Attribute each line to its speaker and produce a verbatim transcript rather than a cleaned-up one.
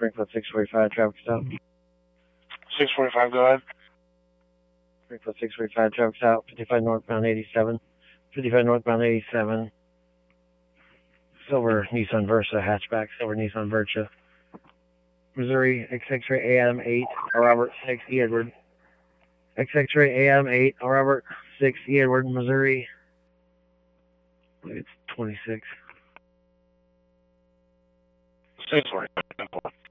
Speaker 1: Springfield six forty-five, traffic stop.
Speaker 2: six forty-five, go ahead.
Speaker 1: Springfield six forty-five, traffic stop, fifty-five northbound eighty-seven. fifty-five northbound eighty-seven. Silver Nissan Versa, hatchback, silver Nissan Versa. Missouri, X X-ray A M eight, Robert six, E Edward. X X-ray A M eight, Robert six, E Edward, Missouri. I believe it's twenty-six.
Speaker 2: six forty-five.